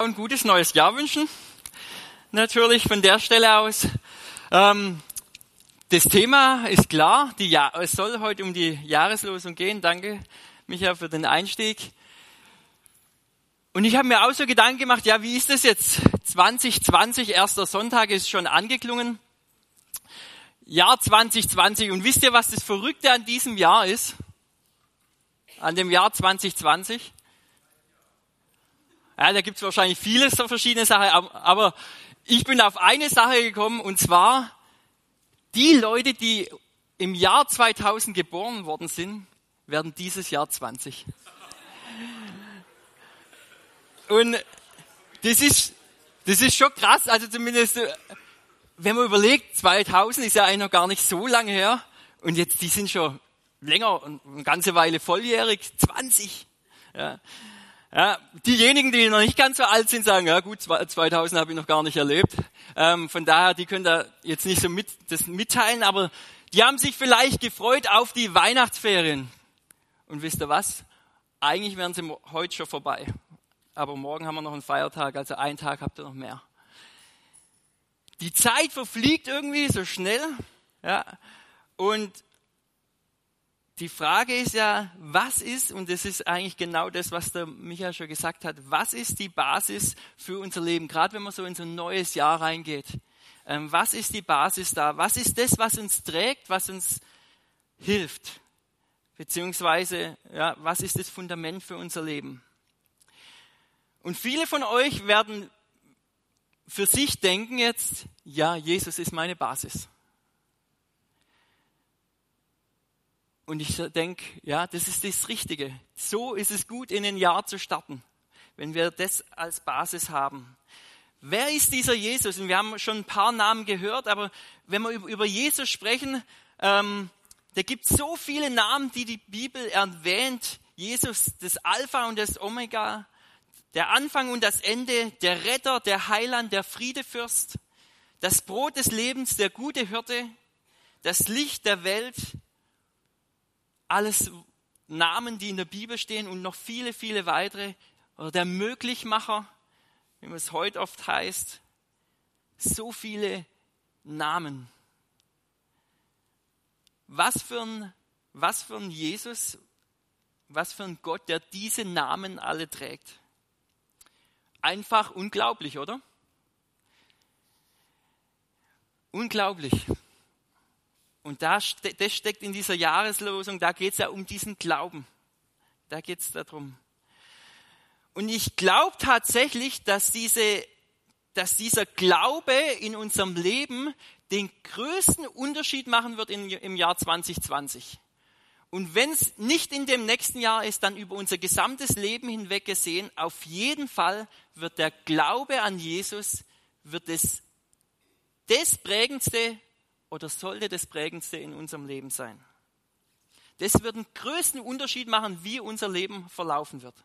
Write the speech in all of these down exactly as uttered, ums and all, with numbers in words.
Ein gutes neues Jahr wünschen, natürlich von der Stelle aus. Ähm, das Thema ist klar, die ja- es soll heute um die Jahreslosung gehen. Danke, Micha, für den Einstieg. Und ich habe mir auch so Gedanken gemacht, ja, wie ist das jetzt? zwanzig zwanzig, erster Sonntag ist schon angeklungen. Jahr zwanzig zwanzig. Und wisst ihr, was das Verrückte an diesem Jahr ist? An dem Jahr zwanzig zwanzig? Ja, da gibt es wahrscheinlich viele so verschiedene Sachen, aber ich bin auf eine Sache gekommen, und zwar die Leute, die im Jahr zweitausend geboren worden sind, werden dieses Jahr zwanzig. Und das ist, das ist schon krass, also zumindest, wenn man überlegt, zweitausend ist ja eigentlich noch gar nicht so lange her, und jetzt, die sind schon länger, eine ganze Weile volljährig, zwanzig. Ja. Ja, diejenigen, die noch nicht ganz so alt sind, sagen, ja gut, zweitausend habe ich noch gar nicht erlebt. Ähm, von daher, die können da jetzt nicht so mit, das mitteilen, aber die haben sich vielleicht gefreut auf die Weihnachtsferien. Und wisst ihr was? Eigentlich wären sie heute schon vorbei. Aber morgen haben wir noch einen Feiertag, also einen Tag habt ihr noch mehr. Die Zeit verfliegt irgendwie so schnell. Ja, und die Frage ist ja, was ist, und das ist eigentlich genau das, was der Michael schon gesagt hat, was ist die Basis für unser Leben, gerade wenn man so in so ein neues Jahr reingeht. Ähm, was ist die Basis da? Was ist das, was uns trägt, was uns hilft? Beziehungsweise, ja, was ist das Fundament für unser Leben? Und viele von euch werden für sich denken jetzt, ja, Jesus ist meine Basis. Und ich denke, ja, das ist das Richtige. So ist es gut, in ein Jahr zu starten, wenn wir das als Basis haben. Wer ist dieser Jesus? Und wir haben schon ein paar Namen gehört, aber wenn wir über Jesus sprechen, ähm, da gibt es so viele Namen, die die Bibel erwähnt. Jesus, das Alpha und das Omega, der Anfang und das Ende, der Retter, der Heiland, der Friedefürst, das Brot des Lebens, der gute Hirte, das Licht der Welt. Alles Namen, die in der Bibel stehen, und noch viele, viele weitere. Oder der Möglichmacher, wie man es heute oft heißt. So viele Namen. Was für ein, was für ein Jesus, was für ein Gott, der diese Namen alle trägt. Einfach unglaublich, oder? Unglaublich. Und da, das steckt in dieser Jahreslosung, da geht es ja um diesen Glauben. Da geht es darum. Und ich glaube tatsächlich, dass, diese, dass dieser Glaube in unserem Leben den größten Unterschied machen wird in, im Jahr zwanzig zwanzig. Und wenn es nicht in dem nächsten Jahr ist, dann über unser gesamtes Leben hinweg gesehen, auf jeden Fall wird der Glaube an Jesus, wird es das prägendste oder sollte das Prägendste in unserem Leben sein. Das wird den größten Unterschied machen, wie unser Leben verlaufen wird.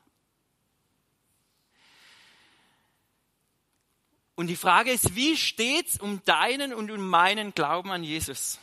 Und die Frage ist, wie steht's um deinen und um meinen Glauben an Jesus?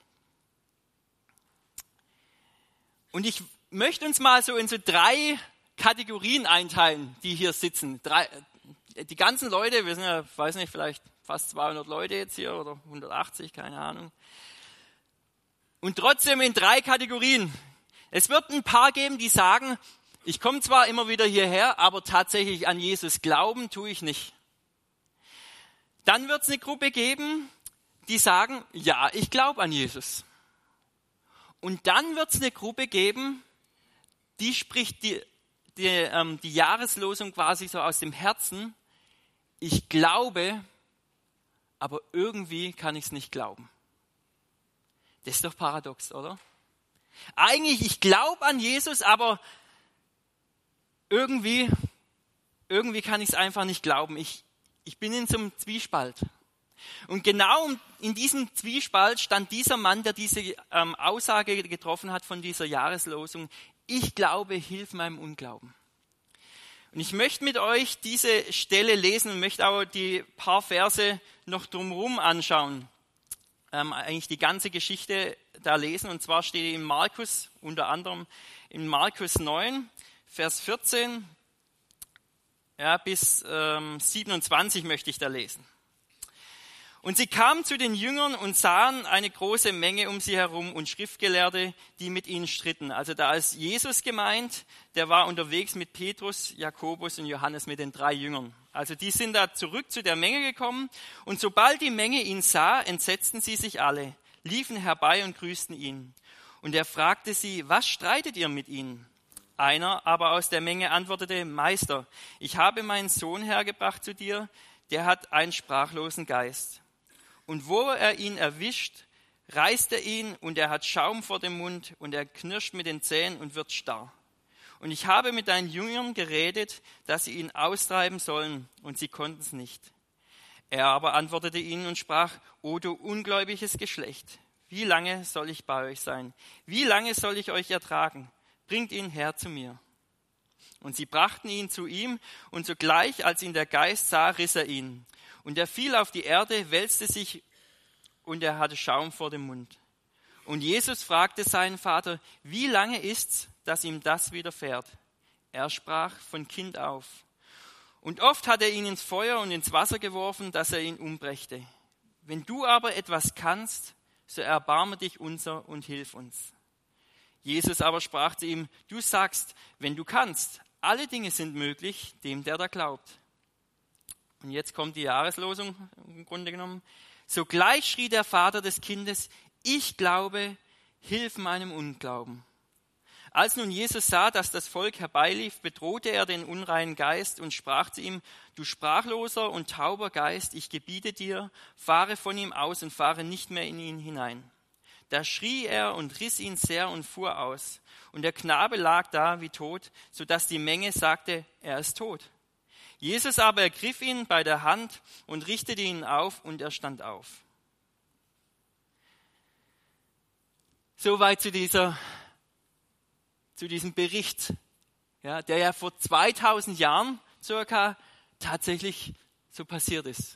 Und ich möchte uns mal so in so drei Kategorien einteilen, die hier sitzen. Drei, die ganzen Leute, wir sind ja, weiß nicht, vielleicht fast zweihundert Leute jetzt hier oder hundertachtzig, keine Ahnung. Und trotzdem in drei Kategorien. Es wird ein paar geben, die sagen, ich komme zwar immer wieder hierher, aber tatsächlich an Jesus glauben tue ich nicht. Dann wird es eine Gruppe geben, die sagen, ja, ich glaube an Jesus. Und dann wird es eine Gruppe geben, die spricht die, die, ähm, die Jahreslosung quasi so aus dem Herzen. Ich glaube, aber irgendwie kann ich es nicht glauben. Das ist doch paradox, oder? Eigentlich, ich glaube an Jesus, aber irgendwie, irgendwie kann ich es einfach nicht glauben. Ich, ich bin in so einem Zwiespalt. Und genau in diesem Zwiespalt stand dieser Mann, der diese ähm, Aussage getroffen hat von dieser Jahreslosung. Ich glaube, hilf meinem Unglauben. Und ich möchte mit euch diese Stelle lesen und möchte auch die paar Verse noch drumherum anschauen. Ähm, eigentlich die ganze Geschichte da lesen. Und zwar steht in Markus, unter anderem in Markus neun, Vers vierzehn. ja, bis ähm, siebenundzwanzig möchte ich da lesen. Und sie kamen zu den Jüngern und sahen eine große Menge um sie herum und Schriftgelehrte, die mit ihnen stritten. Also da ist Jesus gemeint, der war unterwegs mit Petrus, Jakobus und Johannes, mit den drei Jüngern. Also die sind da zurück zu der Menge gekommen und sobald die Menge ihn sah, entsetzten sie sich alle, liefen herbei und grüßten ihn. Und er fragte sie, was streitet ihr mit ihnen? Einer aber aus der Menge antwortete, Meister, ich habe meinen Sohn hergebracht zu dir, der hat einen sprachlosen Geist. Und wo er ihn erwischt, reißt er ihn und er hat Schaum vor dem Mund und er knirscht mit den Zähnen und wird starr. Und ich habe mit deinen Jüngern geredet, dass sie ihn austreiben sollen und sie konnten es nicht. Er aber antwortete ihnen und sprach, O du ungläubiges Geschlecht, wie lange soll ich bei euch sein? Wie lange soll ich euch ertragen? Bringt ihn her zu mir. Und sie brachten ihn zu ihm und sogleich, als ihn der Geist sah, riss er ihn. Und er fiel auf die Erde, wälzte sich und er hatte Schaum vor dem Mund. Und Jesus fragte seinen Vater, wie lange ist's, dass ihm das widerfährt? Er sprach, von Kind auf. Und oft hat er ihn ins Feuer und ins Wasser geworfen, dass er ihn umbrächte. Wenn du aber etwas kannst, so erbarme dich unser und hilf uns. Jesus aber sprach zu ihm, du sagst, wenn du kannst, alle Dinge sind möglich, dem der da glaubt. Und jetzt kommt die Jahreslosung im Grunde genommen. Sogleich schrie der Vater des Kindes, ich glaube, hilf meinem Unglauben. Als nun Jesus sah, dass das Volk herbeilief, bedrohte er den unreinen Geist und sprach zu ihm, du sprachloser und tauber Geist, ich gebiete dir, fahre von ihm aus und fahre nicht mehr in ihn hinein. Da schrie er und riss ihn sehr und fuhr aus. Und der Knabe lag da wie tot, sodass die Menge sagte, er ist tot. Jesus aber ergriff ihn bei der Hand und richtete ihn auf und er stand auf. Soweit zu dieser, zu diesem Bericht, ja, der ja vor zweitausend Jahren circa tatsächlich so passiert ist.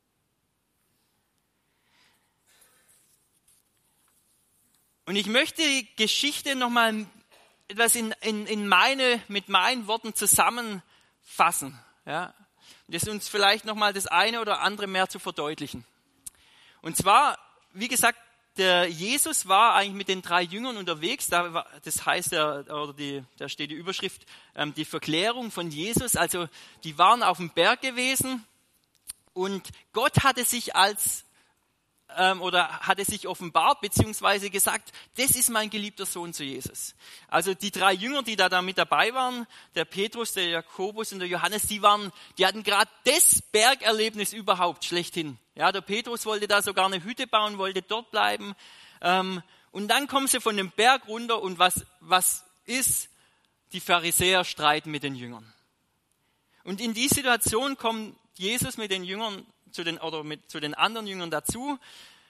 Und ich möchte die Geschichte nochmal etwas in, in, in meine, mit meinen Worten zusammenfassen. Ja, und das uns vielleicht nochmal das eine oder andere mehr zu verdeutlichen. Und zwar, wie gesagt, der Jesus war eigentlich mit den drei Jüngern unterwegs. Da war, das heißt, der, oder die, da steht die Überschrift, ähm, die Verklärung von Jesus. Also die waren auf dem Berg gewesen und Gott hatte sich als ähm, oder hatte sich offenbart beziehungsweise gesagt, das ist mein geliebter Sohn zu Jesus. Also die drei Jünger, die da, da mit dabei waren, der Petrus, der Jakobus und der Johannes, die waren, die hatten gerade das Bergerlebnis überhaupt schlechthin. Ja, der Petrus wollte da sogar eine Hütte bauen, wollte dort bleiben. Ähm, und dann kommen sie von dem Berg runter und was, was ist? Die Pharisäer streiten mit den Jüngern. Und in die Situation kommt Jesus mit den Jüngern zu den, oder mit, zu den anderen Jüngern dazu.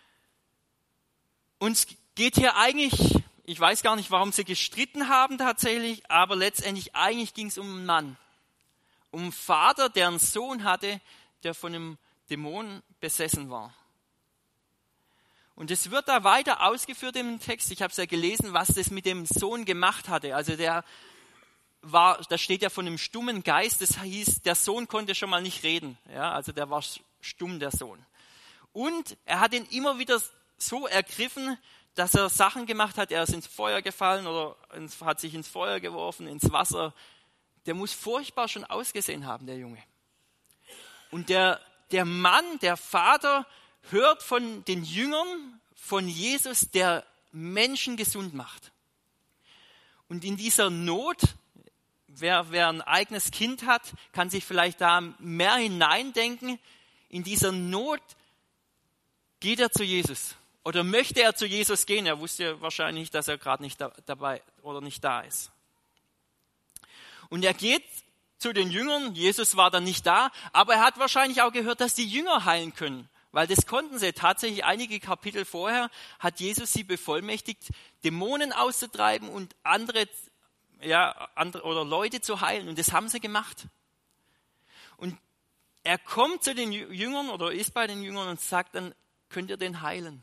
Und es geht hier eigentlich, ich weiß gar nicht, warum sie gestritten haben tatsächlich, aber letztendlich eigentlich ging es um einen Mann. Um einen Vater, der einen Sohn hatte, der von einem Dämon besessen war. Und es wird da weiter ausgeführt im Text. Ich habe es ja gelesen, was das mit dem Sohn gemacht hatte. Also der war, da steht ja von einem stummen Geist. Das hieß, der Sohn konnte schon mal nicht reden. Ja, also der war stumm, der Sohn. Und er hat ihn immer wieder so ergriffen, dass er Sachen gemacht hat. Er ist ins Feuer gefallen oder ins, hat sich ins Feuer geworfen, ins Wasser. Der muss furchtbar schon ausgesehen haben, der Junge. Und der, der Mann, der Vater, hört von den Jüngern, von Jesus, der Menschen gesund macht. Und in dieser Not, wer, wer ein eigenes Kind hat, kann sich vielleicht da mehr hineindenken. In dieser Not geht er zu Jesus oder möchte er zu Jesus gehen. Er wusste wahrscheinlich, dass er gerade nicht da, dabei oder nicht da ist. Und er geht zu den Jüngern. Jesus war dann nicht da, aber er hat wahrscheinlich auch gehört, dass die Jünger heilen können. Weil das konnten sie. Tatsächlich einige Kapitel vorher hat Jesus sie bevollmächtigt, Dämonen auszutreiben und andere, ja, andere oder Leute zu heilen. Und das haben sie gemacht. Und er kommt zu den Jüngern oder ist bei den Jüngern und sagt dann, könnt ihr den heilen?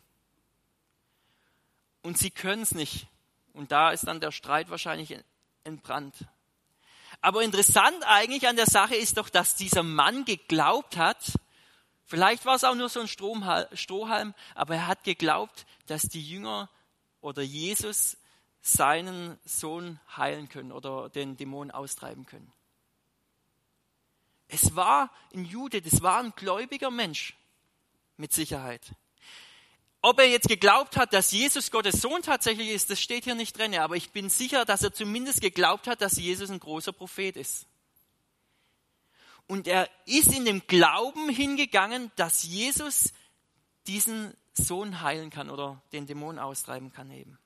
Und sie können es nicht. Und da ist dann der Streit wahrscheinlich entbrannt. Aber interessant eigentlich an der Sache ist doch, dass dieser Mann geglaubt hat, vielleicht war es auch nur so ein Strohhalm, aber er hat geglaubt, dass die Jünger oder Jesus seinen Sohn heilen können oder den Dämon austreiben können. Es war ein Jude, das war ein gläubiger Mensch, mit Sicherheit. Ob er jetzt geglaubt hat, dass Jesus Gottes Sohn tatsächlich ist, das steht hier nicht drin, aber ich bin sicher, dass er zumindest geglaubt hat, dass Jesus ein großer Prophet ist. Und er ist in dem Glauben hingegangen, dass Jesus diesen Sohn heilen kann oder den Dämon austreiben kann eben.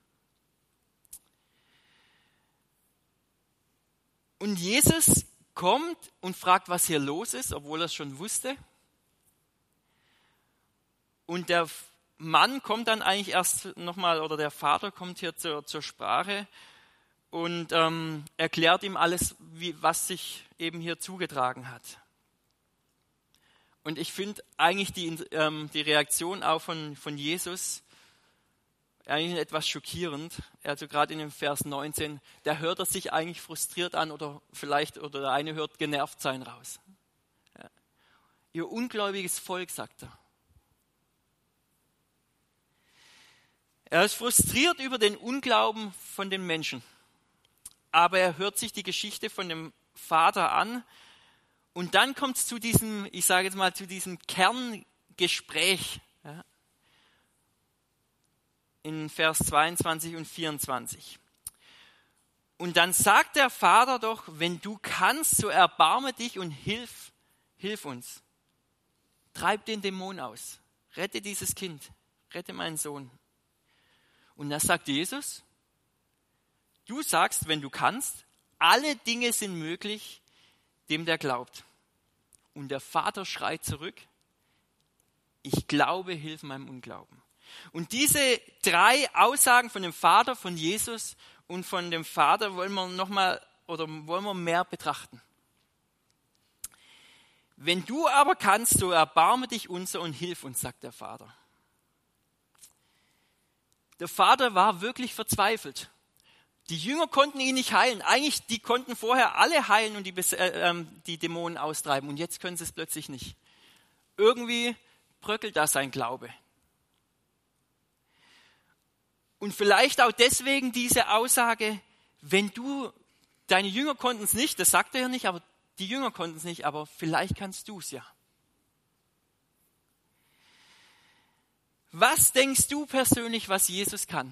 Und Jesus kommt und fragt, was hier los ist, obwohl er es schon wusste. Und der Mann kommt dann eigentlich erst nochmal, oder der Vater kommt hier zur, zur Sprache und ähm, erklärt ihm alles, wie, was sich eben hier zugetragen hat. Und ich finde eigentlich die, ähm, die Reaktion auch von, von Jesus eigentlich etwas schockierend. Also gerade in dem Vers neunzehn, da hört er sich eigentlich frustriert an oder vielleicht, oder der eine hört genervt sein raus. Ja. Ihr ungläubiges Volk, sagt er. Er ist frustriert über den Unglauben von den Menschen. Aber er hört sich die Geschichte von dem Vater an. Und dann kommt es zu diesem, ich sage jetzt mal, zu diesem Kerngespräch. Ja, in Vers zweiundzwanzig und vierundzwanzig. Und dann sagt der Vater doch, wenn du kannst, so erbarme dich und hilf, hilf uns. Treib den Dämon aus. Rette dieses Kind. Rette meinen Sohn. Und da sagt Jesus, du sagst, wenn du kannst, alle Dinge sind möglich, dem der glaubt. Und der Vater schreit zurück, ich glaube, hilf meinem Unglauben. Und diese drei Aussagen von dem Vater, von Jesus und von dem Vater wollen wir noch mal oder wollen wir mehr betrachten. Wenn du aber kannst, so erbarme dich unser und hilf uns, sagt der Vater. Der Vater war wirklich verzweifelt. Die Jünger konnten ihn nicht heilen. Eigentlich, die konnten vorher alle heilen und die, äh, die Dämonen austreiben. Und jetzt können sie es plötzlich nicht. Irgendwie bröckelt da sein Glaube. Und vielleicht auch deswegen diese Aussage, wenn du, deine Jünger konnten es nicht, das sagt er ja nicht, aber die Jünger konnten es nicht, aber vielleicht kannst du es ja. Was denkst du persönlich, was Jesus kann?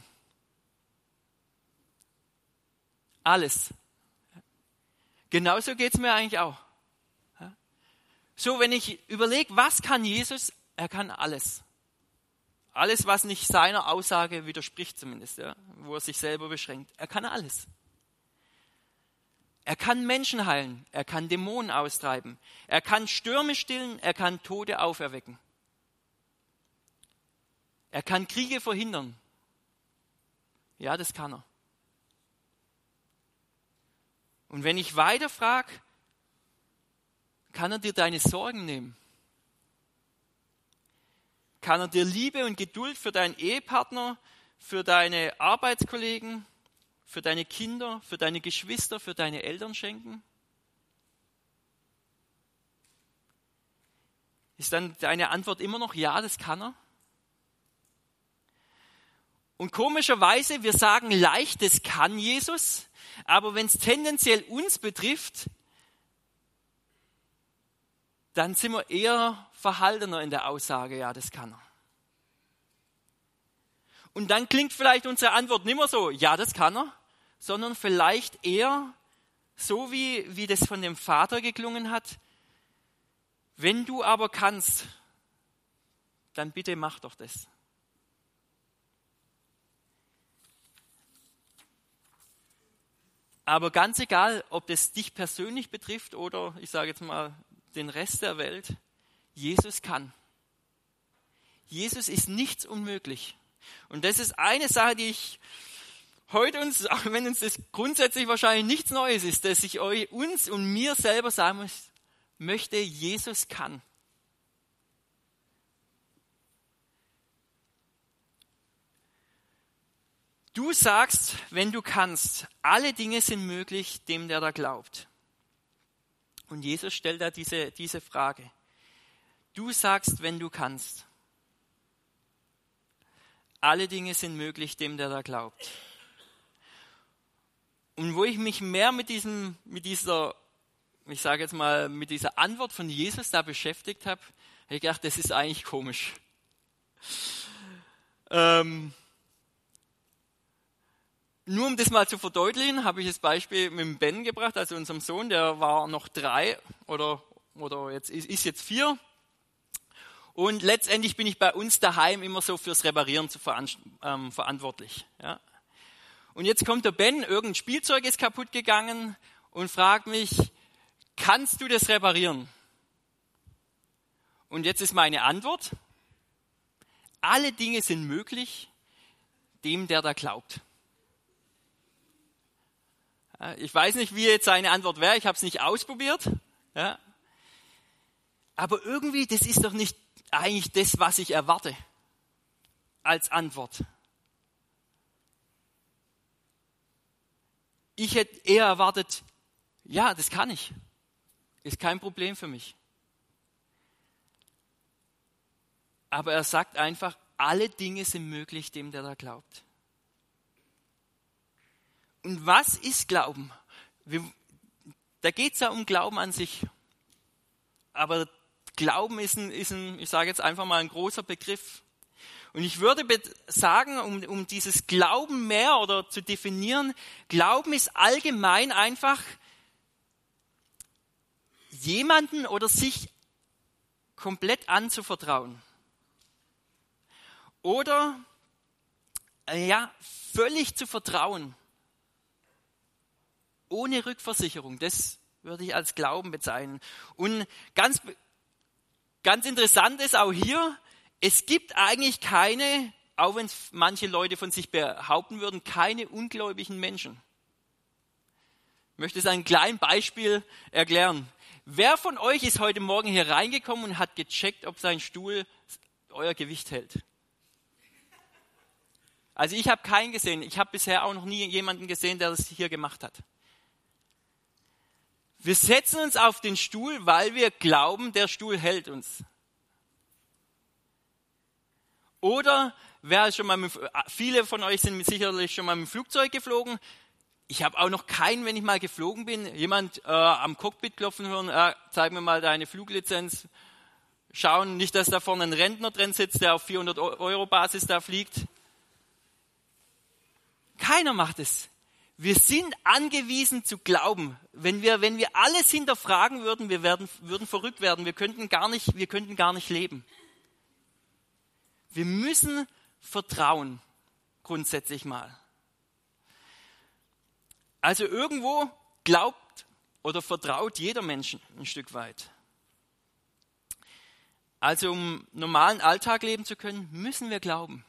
Alles. Genauso geht es mir eigentlich auch. So, wenn ich überlege, was kann Jesus? Er kann alles. Alles, was nicht seiner Aussage widerspricht zumindest, ja, wo er sich selber beschränkt. Er kann alles. Er kann Menschen heilen, er kann Dämonen austreiben, er kann Stürme stillen, er kann Tote auferwecken. Er kann Kriege verhindern. Ja, das kann er. Und wenn ich weiter frage, kann er dir deine Sorgen nehmen? Kann er dir Liebe und Geduld für deinen Ehepartner, für deine Arbeitskollegen, für deine Kinder, für deine Geschwister, für deine Eltern schenken? Ist dann deine Antwort immer noch ja, das kann er? Und komischerweise, wir sagen leicht, das kann Jesus, aber wenn es tendenziell uns betrifft, dann sind wir eher verhaltener in der Aussage, ja, das kann er. Und dann klingt vielleicht unsere Antwort nicht mehr so, ja, das kann er, sondern vielleicht eher so, wie, wie das von dem Vater geklungen hat, wenn du aber kannst, dann bitte mach doch das. Aber ganz egal, ob das dich persönlich betrifft oder, ich sage jetzt mal, den Rest der Welt, Jesus kann. Jesus ist nichts unmöglich. Und das ist eine Sache, die ich heute uns, auch wenn uns das grundsätzlich wahrscheinlich nichts Neues ist, dass ich euch, uns und mir selber sagen muss, möchte, Jesus kann. Du sagst, wenn du kannst, alle Dinge sind möglich, dem der da glaubt. Und Jesus stellt da diese, diese Frage. Du sagst, wenn du kannst. Alle Dinge sind möglich dem, der da glaubt. Und wo ich mich mehr mit diesem, mit dieser, ich sage jetzt mal, mit dieser Antwort von Jesus da beschäftigt habe, habe ich gedacht, das ist eigentlich komisch. Ähm, nur um das mal zu verdeutlichen, habe ich das Beispiel mit dem Ben gebracht, also unserem Sohn, der war noch drei oder, oder jetzt ist, ist jetzt vier. Und letztendlich bin ich bei uns daheim immer so fürs Reparieren zu veran, ähm, verantwortlich. Ja. Und jetzt kommt der Ben, irgendein Spielzeug ist kaputt gegangen und fragt mich, kannst du das reparieren? Und jetzt ist meine Antwort, alle Dinge sind möglich, dem, der da glaubt. Ja, ich weiß nicht, wie jetzt seine Antwort wäre, ich habe es nicht ausprobiert. Ja. Aber irgendwie, das ist doch nicht eigentlich das, was ich erwarte als Antwort. Ich hätte eher erwartet, ja, das kann ich. Ist kein Problem für mich. Aber er sagt einfach, alle Dinge sind möglich dem, der da glaubt. Und was ist Glauben? Wir, da geht es ja um Glauben an sich. Aber Glauben ist ein, ist ein, ich sage jetzt einfach mal ein großer Begriff. Und ich würde sagen, um, um dieses Glauben mehr oder zu definieren, Glauben ist allgemein einfach jemanden oder sich komplett anzuvertrauen. Oder ja, völlig zu vertrauen. Ohne Rückversicherung. Das würde ich als Glauben bezeichnen. Und ganz, ganz interessant ist auch hier, es gibt eigentlich keine, auch wenn manche Leute von sich behaupten würden, keine ungläubigen Menschen. Ich möchte es an einem kleinen Beispiel erklären. Wer von euch ist heute Morgen hier reingekommen und hat gecheckt, ob sein Stuhl euer Gewicht hält? Also ich habe keinen gesehen. Ich habe bisher auch noch nie jemanden gesehen, der das hier gemacht hat. Wir setzen uns auf den Stuhl, weil wir glauben, der Stuhl hält uns. Oder wer schon mal mit, viele von euch sind sicherlich schon mal mit dem Flugzeug geflogen. Ich habe auch noch keinen, wenn ich mal geflogen bin, jemand äh, am Cockpit klopfen hören, äh, zeig mir mal deine Fluglizenz. Schauen, nicht, dass da vorne ein Rentner drin sitzt, der auf vierhundert Euro Basis da fliegt. Keiner macht es. Wir sind angewiesen zu glauben. Wenn wir, wenn wir alles hinterfragen würden, wir werden, würden verrückt werden. Wir könnten gar nicht, wir könnten gar nicht leben. Wir müssen vertrauen, grundsätzlich mal. Also irgendwo glaubt oder vertraut jeder Mensch ein Stück weit. Also um normalen Alltag leben zu können, müssen wir glauben.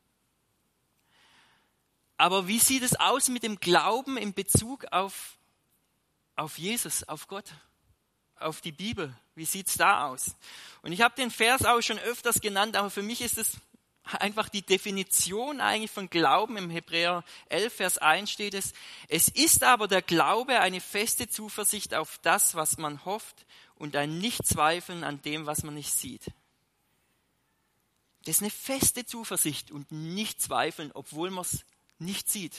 Aber wie sieht es aus mit dem Glauben in Bezug auf, auf Jesus, auf Gott, auf die Bibel? Wie sieht es da aus? Und ich habe den Vers auch schon öfters genannt, aber für mich ist es einfach die Definition eigentlich von Glauben. Im Hebräer elf, Vers eins steht es, es ist aber der Glaube eine feste Zuversicht auf das, was man hofft und ein Nichtzweifeln an dem, was man nicht sieht. Das ist eine feste Zuversicht und nicht zweifeln, obwohl man es nicht sieht.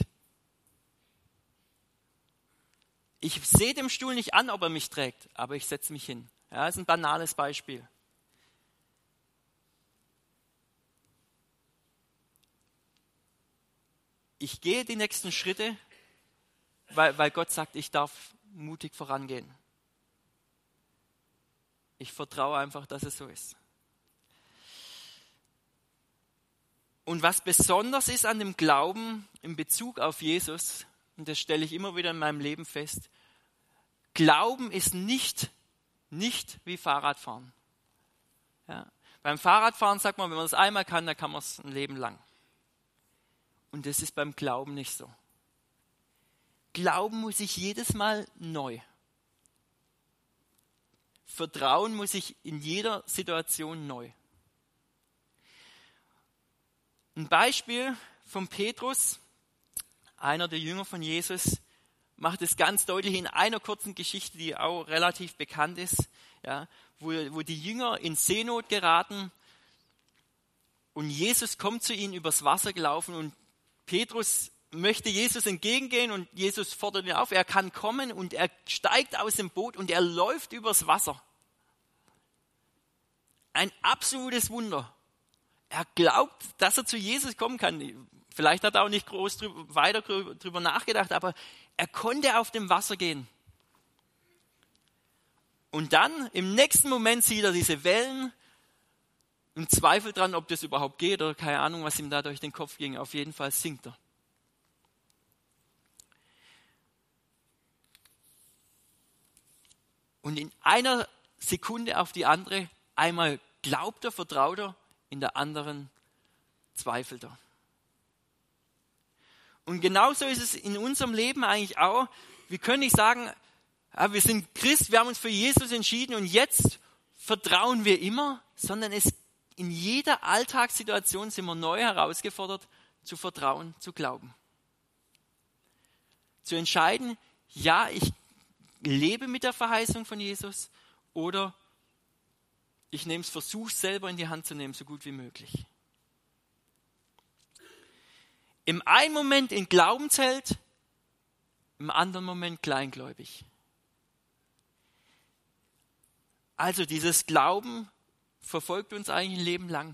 Ich sehe dem Stuhl nicht an, ob er mich trägt, aber ich setze mich hin. Ja, das ist ein banales Beispiel. Ich gehe die nächsten Schritte, weil, weil Gott sagt, ich darf mutig vorangehen. Ich vertraue einfach, dass es so ist. Und was besonders ist an dem Glauben in Bezug auf Jesus, und das stelle ich immer wieder in meinem Leben fest, Glauben ist nicht, nicht wie Fahrradfahren. Ja. Beim Fahrradfahren sagt man, wenn man das einmal kann, dann kann man es ein Leben lang. Und das ist beim Glauben nicht so. Glauben muss ich jedes Mal neu. Vertrauen muss ich in jeder Situation neu. Ein Beispiel von Petrus, einer der Jünger von Jesus, macht es ganz deutlich in einer kurzen Geschichte, die auch relativ bekannt ist, ja, wo, wo die Jünger in Seenot geraten und Jesus kommt zu ihnen übers Wasser gelaufen und Petrus möchte Jesus entgegengehen und Jesus fordert ihn auf, er kann kommen und er steigt aus dem Boot und er läuft übers Wasser. Ein absolutes Wunder. Er glaubt, dass er zu Jesus kommen kann. Vielleicht hat er auch nicht groß drüber, weiter drüber nachgedacht, aber er konnte auf dem Wasser gehen. Und dann im nächsten Moment sieht er diese Wellen und zweifelt dran, ob das überhaupt geht oder keine Ahnung, was ihm da durch den Kopf ging. Auf jeden Fall sinkt er. Und in einer Sekunde auf die andere, einmal glaubt er, vertraut er, in der anderen zweifelt er. Und genauso ist es in unserem Leben eigentlich auch. Wir können nicht sagen, ja, wir sind Christ, wir haben uns für Jesus entschieden und jetzt vertrauen wir immer, sondern es, in jeder Alltagssituation sind wir neu herausgefordert, zu vertrauen, zu glauben. Zu entscheiden, ja, ich lebe mit der Verheißung von Jesus oder ich nehme es, versuche es selber in die Hand zu nehmen, so gut wie möglich. Im einen Moment in Glaubensheld, im anderen Moment kleingläubig. Also dieses Glauben verfolgt uns eigentlich ein Leben lang.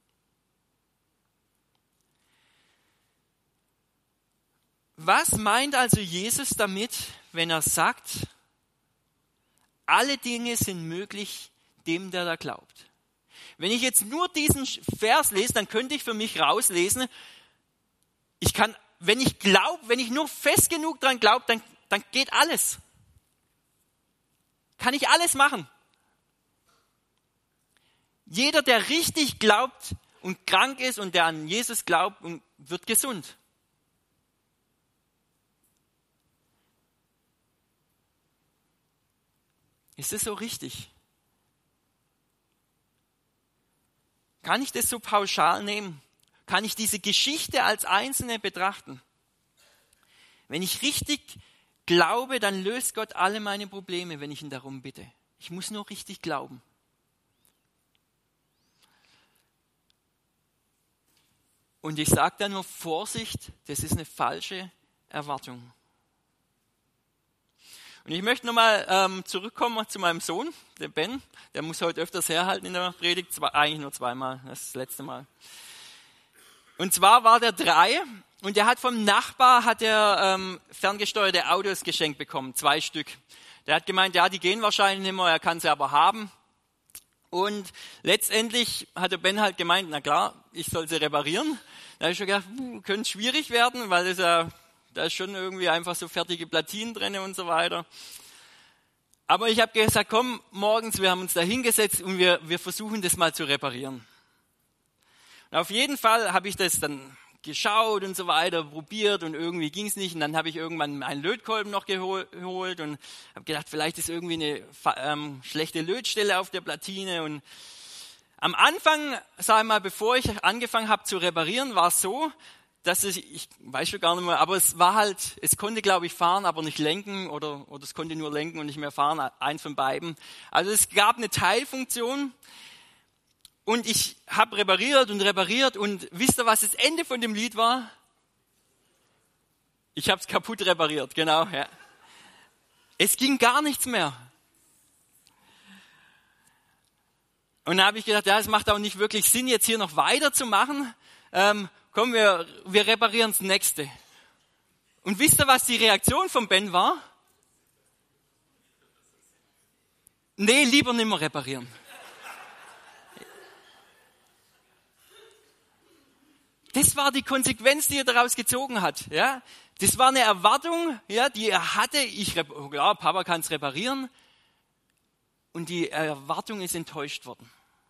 Was meint also Jesus damit, wenn er sagt, alle Dinge sind möglich dem, der da glaubt? Wenn ich jetzt nur diesen Vers lese, dann könnte ich für mich rauslesen, ich kann, wenn ich glaube, wenn ich nur fest genug dran glaube, dann, dann geht alles. Kann ich alles machen. Jeder, der richtig glaubt und krank ist und der an Jesus glaubt, wird gesund. Ist das so richtig? Kann ich das so pauschal nehmen? Kann ich diese Geschichte als Einzelne betrachten? Wenn ich richtig glaube, dann löst Gott alle meine Probleme, wenn ich ihn darum bitte. Ich muss nur richtig glauben. Und ich sage da nur Vorsicht, das ist eine falsche Erwartung. Und ich möchte nochmal ähm, zurückkommen zu meinem Sohn, dem Ben. Der muss heute öfters herhalten in der Predigt, zwei, eigentlich nur zweimal, das ist das letzte Mal. Und zwar war der drei und der hat vom Nachbar hat er ähm, ferngesteuerte Autos geschenkt bekommen, zwei Stück. Der hat gemeint, ja, die gehen wahrscheinlich nicht mehr, er kann sie aber haben. Und letztendlich hat der Ben halt gemeint, na klar, ich soll sie reparieren. Da habe ich schon gedacht, hm, könnte schwierig werden, weil das ja, da ist schon irgendwie einfach so fertige Platinen drin und so weiter. Aber ich habe gesagt, komm, morgens, wir haben uns da hingesetzt und wir, wir versuchen das mal zu reparieren. Und auf jeden Fall habe ich das dann geschaut und so weiter, probiert und irgendwie ging es nicht. Und dann habe ich irgendwann einen Lötkolben noch geholt und habe gedacht, vielleicht ist irgendwie eine ähm, schlechte Lötstelle auf der Platine. Und am Anfang, sag ich mal, bevor ich angefangen habe zu reparieren, war es so, dass es, ich weiß schon gar nicht mehr, aber es war halt, es konnte, glaube ich, fahren, aber nicht lenken oder, oder es konnte nur lenken und nicht mehr fahren, eins von beiden. Also es gab eine Teilfunktion. Und ich habe repariert und repariert und wisst ihr, was das Ende von dem Lied war? Ich habe es kaputt repariert, genau. Ja. Es ging gar nichts mehr. Und da habe ich gedacht, ja, es macht auch nicht wirklich Sinn, jetzt hier noch weiterzumachen. Ähm, komm, wir, wir reparieren das Nächste. Und wisst ihr, was die Reaktion von Ben war? Nee, lieber nicht mehr reparieren. Das war die Konsequenz, die er daraus gezogen hat. Ja, das war eine Erwartung, ja, die er hatte. Ich, ja, Papa kann es reparieren. Und die Erwartung ist enttäuscht worden.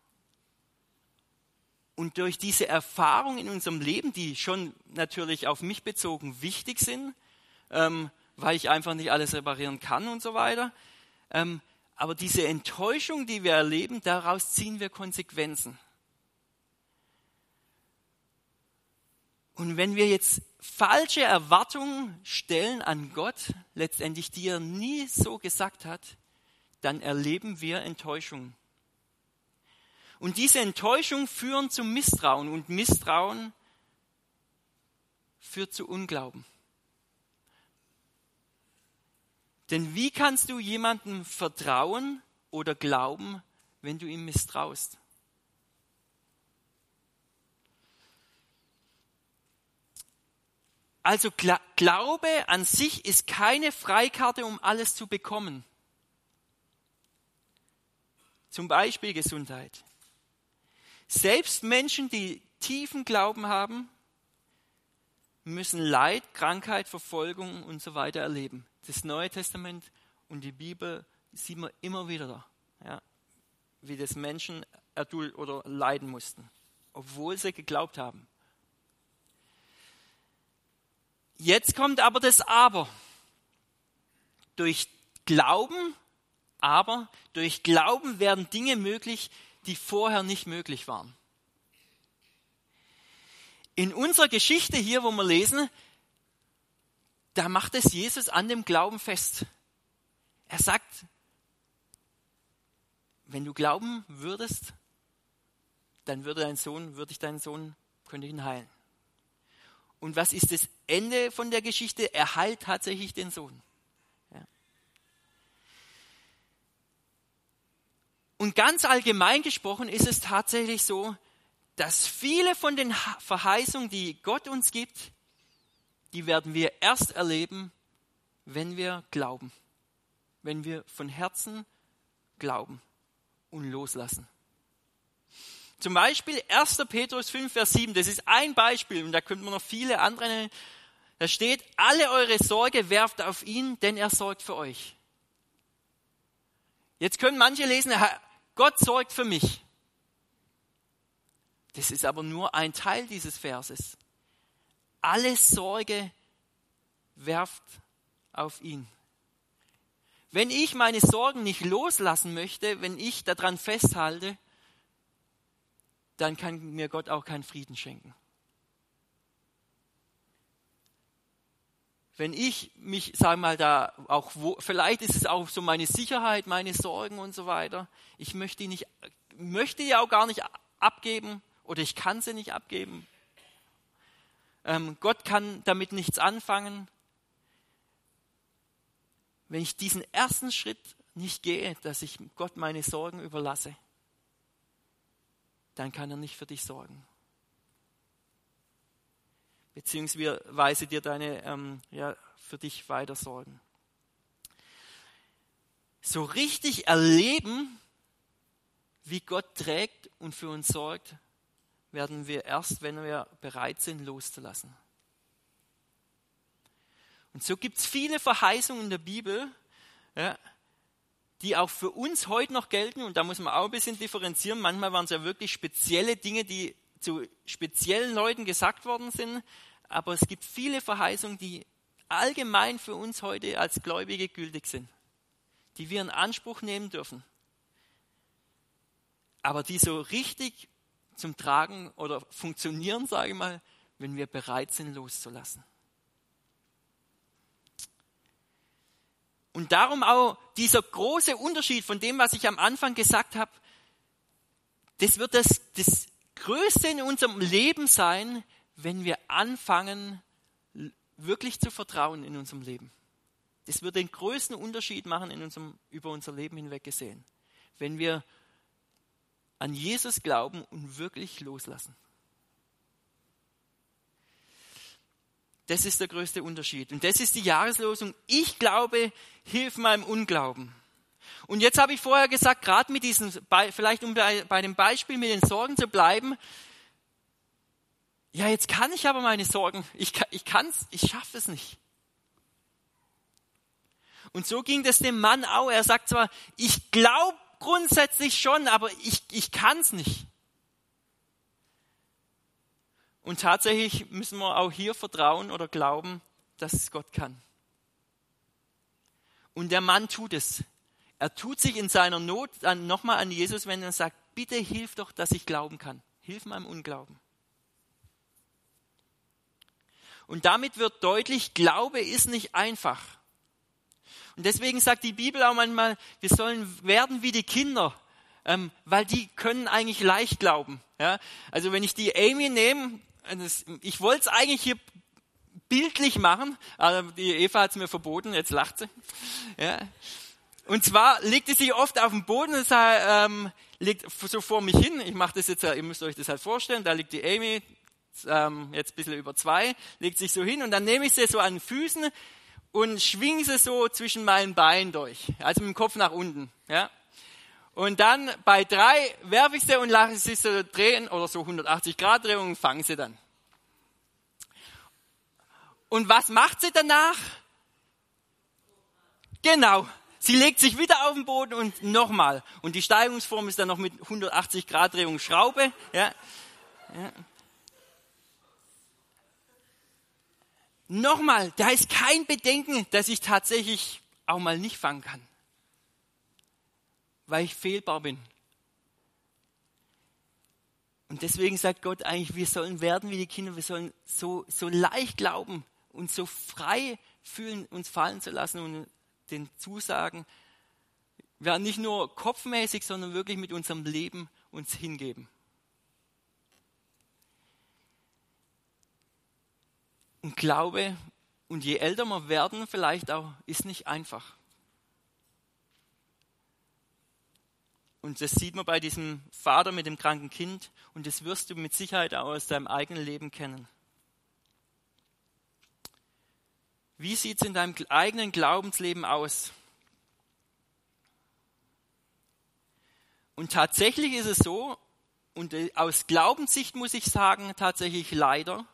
Und durch diese Erfahrung in unserem Leben, die schon natürlich auf mich bezogen wichtig sind, ähm, weil ich einfach nicht alles reparieren kann und so weiter. Ähm, aber diese Enttäuschung, die wir erleben, daraus ziehen wir Konsequenzen. Und wenn wir jetzt falsche Erwartungen stellen an Gott, letztendlich die er nie so gesagt hat, dann erleben wir Enttäuschung. Und diese Enttäuschung führen zu Misstrauen und Misstrauen führt zu Unglauben. Denn wie kannst du jemandem vertrauen oder glauben, wenn du ihm misstraust? Also Glaube an sich ist keine Freikarte, um alles zu bekommen. Zum Beispiel Gesundheit. Selbst Menschen, die tiefen Glauben haben, müssen Leid, Krankheit, Verfolgung und so weiter erleben. Das Neue Testament und die Bibel sieht man immer wieder da, ja, wie das Menschen erdulden oder leiden mussten, obwohl sie geglaubt haben. Jetzt kommt aber das Aber. Durch Glauben, aber durch Glauben werden Dinge möglich, die vorher nicht möglich waren. In unserer Geschichte hier, wo wir lesen, da macht es Jesus an dem Glauben fest. Er sagt, wenn du glauben würdest, dann würde dein Sohn, würde ich deinen Sohn, könnte ich ihn heilen. Und was ist das Ende von der Geschichte? Er heilt tatsächlich den Sohn. Ja. Und ganz allgemein gesprochen ist es tatsächlich so, dass viele von den Verheißungen, die Gott uns gibt, die werden wir erst erleben, wenn wir glauben. Wenn wir von Herzen glauben und loslassen. Zum Beispiel erster Petrus fünf, Vers sieben, das ist ein Beispiel und da könnte man noch viele andere nennen. Da steht, alle eure Sorge werft auf ihn, denn er sorgt für euch. Jetzt können manche lesen, Gott sorgt für mich. Das ist aber nur ein Teil dieses Verses. Alle Sorge werft auf ihn. Wenn ich meine Sorgen nicht loslassen möchte, wenn ich daran festhalte, dann kann mir Gott auch keinen Frieden schenken. Wenn ich mich, sag mal, da auch, wo, vielleicht ist es auch so meine Sicherheit, meine Sorgen und so weiter. Ich möchte die nicht, möchte die auch gar nicht abgeben oder ich kann sie nicht abgeben. Ähm, Gott kann damit nichts anfangen. Wenn ich diesen ersten Schritt nicht gehe, dass ich Gott meine Sorgen überlasse, dann kann er nicht für dich sorgen. Beziehungsweise dir deine, ähm, ja, für dich weiter sorgen. So richtig erleben, wie Gott trägt und für uns sorgt, werden wir erst, wenn wir bereit sind, loszulassen. Und so gibt es viele Verheißungen in der Bibel, ja, die auch für uns heute noch gelten. Und da muss man auch ein bisschen differenzieren. Manchmal waren es ja wirklich spezielle Dinge, die zu speziellen Leuten gesagt worden sind. Aber es gibt viele Verheißungen, die allgemein für uns heute als Gläubige gültig sind, die wir in Anspruch nehmen dürfen. Aber die so richtig zum Tragen oder funktionieren, sage ich mal, wenn wir bereit sind, loszulassen. Und darum auch dieser große Unterschied von dem, was ich am Anfang gesagt habe, das wird das, das Größte in unserem Leben sein, wenn wir anfangen, wirklich zu vertrauen in unserem Leben. Das wird den größten Unterschied machen in unserem, über unser Leben hinweg gesehen. Wenn wir an Jesus glauben und wirklich loslassen. Das ist der größte Unterschied. Und das ist die Jahreslosung. Ich glaube, hilf meinem Unglauben. Und jetzt habe ich vorher gesagt, gerade mit diesen, vielleicht um bei, bei dem Beispiel mit den Sorgen zu bleiben, ja, jetzt kann ich aber meine Sorgen, ich, ich kann's, ich schaffe es nicht. Und so ging das dem Mann auch. Er sagt zwar, ich glaube grundsätzlich schon, aber ich, ich kann es nicht. Und tatsächlich müssen wir auch hier vertrauen oder glauben, dass es Gott kann. Und der Mann tut es. Er tut sich in seiner Not dann nochmal an Jesus wenden und sagt, bitte hilf doch, dass ich glauben kann. Hilf meinem Unglauben. Und damit wird deutlich, Glaube ist nicht einfach. Und deswegen sagt die Bibel auch manchmal, wir sollen werden wie die Kinder, ähm, weil die können eigentlich leicht glauben. Ja? Also wenn ich die Amy nehme, ich wollte es eigentlich hier bildlich machen, aber die Eva hat es mir verboten, jetzt lacht sie. Ja. Und zwar legt sie sich oft auf den Boden und sagt, ähm, legt so vor mich hin, ich mache das jetzt, ihr müsst euch das halt vorstellen, da liegt die Amy, ähm, jetzt ein bisschen über zwei, legt sich so hin und dann nehme ich sie so an den Füßen und schwinge sie so zwischen meinen Beinen durch, also mit dem Kopf nach unten. Ja. Und dann bei drei werfe ich sie und lasse sie so drehen oder so hundertachtzig Grad Drehung und fange sie dann. Und was macht sie danach? Genau, sie legt sich wieder auf den Boden und nochmal. Und die Steigungsform ist dann noch mit hundertachtzig Grad Drehung Schraube. Ja. Ja. Nochmal, da ist kein Bedenken, dass ich tatsächlich auch mal nicht fangen kann. Weil ich fehlbar bin. Und deswegen sagt Gott eigentlich, wir sollen werden wie die Kinder, wir sollen so, so leicht glauben und so frei fühlen, uns fallen zu lassen und den Zusagen, wir werden nicht nur kopfmäßig, sondern wirklich mit unserem Leben uns hingeben. Und Glaube, und je älter wir werden, vielleicht auch, ist nicht einfach. Und das sieht man bei diesem Vater mit dem kranken Kind und das wirst du mit Sicherheit auch aus deinem eigenen Leben kennen. Wie sieht es in deinem eigenen Glaubensleben aus? Und tatsächlich ist es so, und aus Glaubenssicht muss ich sagen, tatsächlich leider,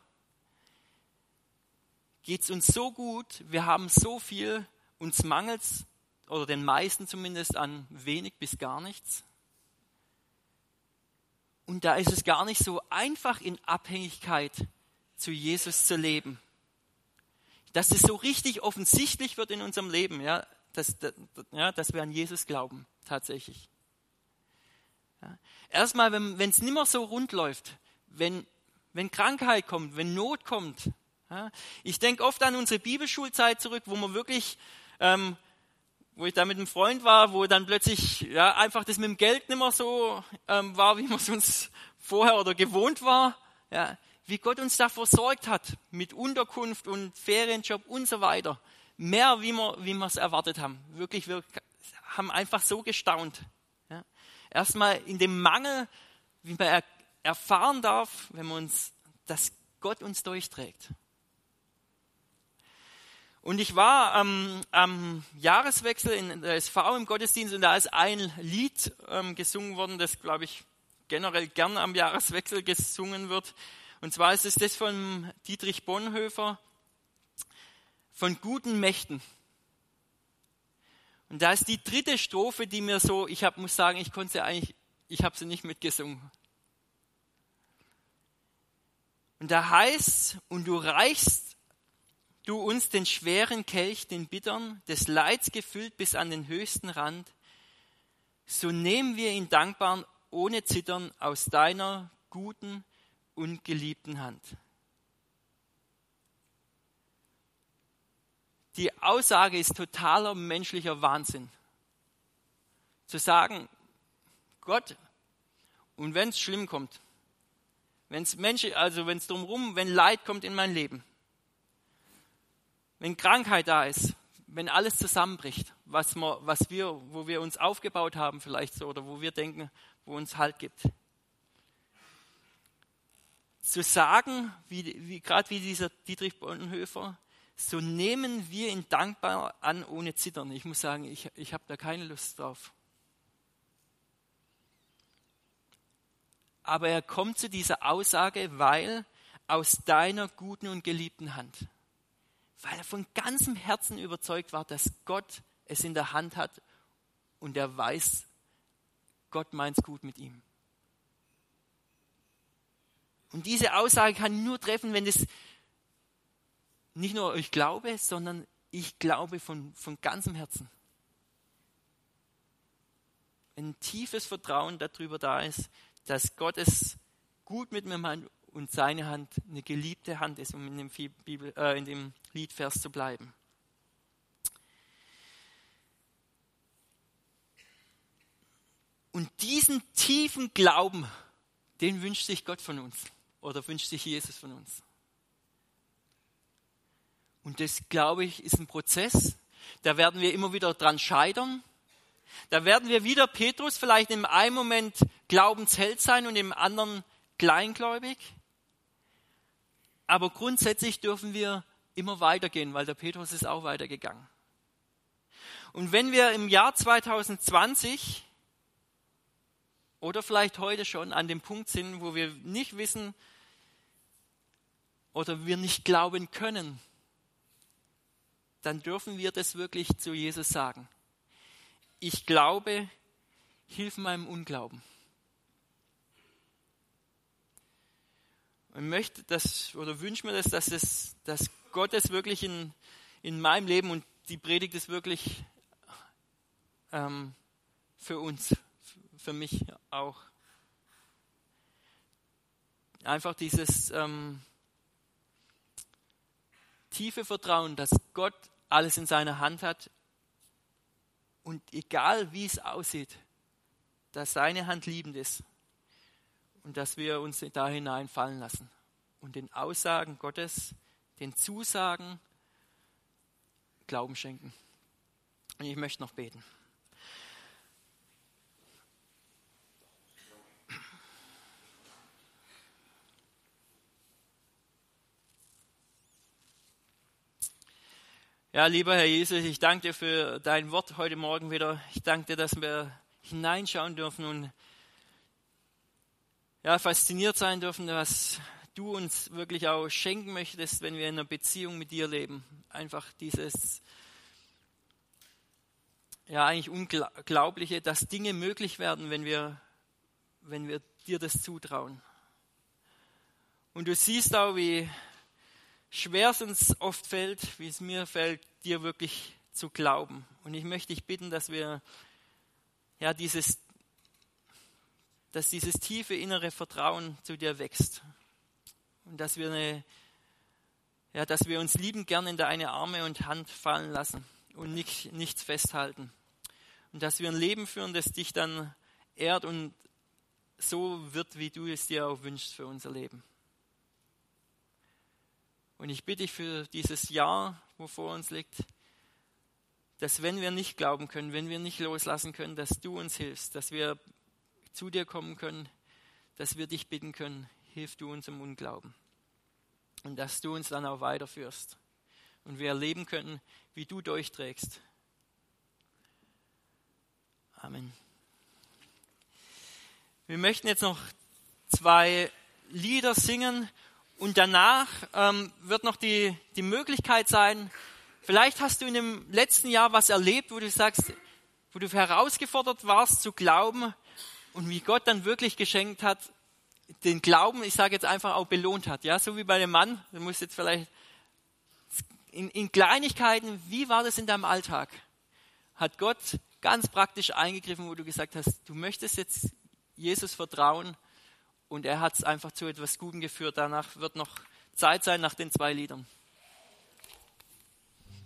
geht es uns so gut, wir haben so viel, uns mangelt es, oder den meisten zumindest, an wenig bis gar nichts. Und da ist es gar nicht so einfach, in Abhängigkeit zu Jesus zu leben. Dass es so richtig offensichtlich wird in unserem Leben, ja, dass, dass, ja, dass wir an Jesus glauben, tatsächlich. Ja. Erstmal, wenn es nicht mehr so rund läuft, wenn, wenn Krankheit kommt, wenn Not kommt. Ja. Ich denke oft an unsere Bibelschulzeit zurück, wo man wirklich, ähm, wo ich da mit einem Freund war, wo dann plötzlich ja, einfach das mit dem Geld nicht mehr so ähm, war, wie man es uns vorher oder gewohnt war. Ja. Wie Gott uns da versorgt hat, mit Unterkunft und Ferienjob und so weiter. Mehr, wie wir wie wir es erwartet haben. Wirklich, wir haben einfach so gestaunt. Ja. Erstmal in dem Mangel, wie man er, erfahren darf, wenn man uns, dass Gott uns durchträgt. Und ich war am, am Jahreswechsel in der S V im Gottesdienst und da ist ein Lied ähm, gesungen worden, das, glaube ich, generell gern am Jahreswechsel gesungen wird. Und zwar ist es das von Dietrich Bonhoeffer, von guten Mächten. Und da ist die dritte Strophe, die mir so, ich hab, muss sagen, ich konnte sie eigentlich, ich habe sie nicht mitgesungen. Und da heißt, und du reichst du uns den schweren Kelch, den bittern, des Leids gefüllt bis an den höchsten Rand, so nehmen wir ihn dankbar, ohne Zittern, aus deiner guten und geliebten Hand. Die Aussage ist totaler menschlicher Wahnsinn. Zu sagen, Gott, und wenn es schlimm kommt, wenn es Menschen, also wenn es drumherum, wenn Leid kommt in mein Leben, wenn Krankheit da ist, wenn alles zusammenbricht, was wir, was wir, wo wir uns aufgebaut haben vielleicht so, oder wo wir denken, wo uns Halt gibt. Zu sagen, wie, wie gerade wie dieser Dietrich Bonhoeffer, so nehmen wir ihn dankbar an, ohne Zittern. Ich muss sagen, ich, ich habe da keine Lust drauf. Aber er kommt zu dieser Aussage, weil aus deiner guten und geliebten Hand. Weil er von ganzem Herzen überzeugt war, dass Gott es in der Hand hat und er weiß, Gott meint's gut mit ihm. Und diese Aussage kann nur treffen, wenn es nicht nur ich glaube, sondern ich glaube von, von ganzem Herzen. Ein tiefes Vertrauen darüber da ist, dass Gott es gut mit mir meint und seine Hand eine geliebte Hand ist, um in dem, Bibel, äh, in dem Liedvers zu bleiben. Und diesen tiefen Glauben, den wünscht sich Gott von uns oder wünscht sich Jesus von uns. Und das, glaube ich, ist ein Prozess. Da werden wir immer wieder dran scheitern. Da werden wir wieder Petrus vielleicht im einen Moment Glaubensheld sein und im anderen kleingläubig. Aber grundsätzlich dürfen wir immer weitergehen, weil der Petrus ist auch weitergegangen. Und wenn wir im Jahr zwanzig zwanzig oder vielleicht heute schon an dem Punkt sind, wo wir nicht wissen oder wir nicht glauben können, dann dürfen wir das wirklich zu Jesus sagen. Ich glaube, hilf meinem Unglauben. Und möchte das oder wünsche mir das, dass, es, dass Gott es wirklich in, in meinem Leben und die Predigt ist wirklich ähm, für uns, für mich auch. Einfach dieses ähm, tiefe Vertrauen, dass Gott alles in seiner Hand hat und egal wie es aussieht, dass seine Hand liebend ist und dass wir uns da hineinfallen lassen und den Aussagen Gottes, den Zusagen Glauben schenken. Und ich möchte noch beten. Ja, lieber Herr Jesus, ich danke dir für dein Wort heute Morgen wieder. Ich danke dir, dass wir hineinschauen dürfen und ja, fasziniert sein dürfen, was du uns wirklich auch schenken möchtest, wenn wir in einer Beziehung mit dir leben. Einfach dieses, ja, eigentlich Unglaubliche, dass Dinge möglich werden, wenn wir, wenn wir dir das zutrauen. Und du siehst auch, wie schwer es uns oft fällt, wie es mir fällt, dir wirklich zu glauben. Und ich möchte dich bitten, dass wir ja dieses, dass dieses tiefe innere Vertrauen zu dir wächst und dass wir eine, ja, dass wir uns liebend gern in deine Arme und Hand fallen lassen und nicht, nichts festhalten und dass wir ein Leben führen, das dich dann ehrt und so wird, wie du es dir auch wünschst für unser Leben. Und ich bitte dich für dieses Jahr, wo vor uns liegt, dass wenn wir nicht glauben können, wenn wir nicht loslassen können, dass du uns hilfst, dass wir zu dir kommen können, dass wir dich bitten können, hilf du uns im Unglauben. Und dass du uns dann auch weiterführst und wir erleben können, wie du durchträgst. Amen. Wir möchten jetzt noch zwei Lieder singen. Und danach ähm, wird noch die, die Möglichkeit sein, vielleicht hast du in dem letzten Jahr was erlebt, wo du sagst, wo du herausgefordert warst zu glauben und wie Gott dann wirklich geschenkt hat, den Glauben, ich sage jetzt einfach auch belohnt hat. Ja, so wie bei dem Mann, du musst jetzt vielleicht in, in Kleinigkeiten, wie war das in deinem Alltag? Hat Gott ganz praktisch eingegriffen, wo du gesagt hast, du möchtest jetzt Jesus vertrauen. Und er hat es einfach zu etwas Gutem geführt. Danach wird noch Zeit sein nach den zwei Liedern.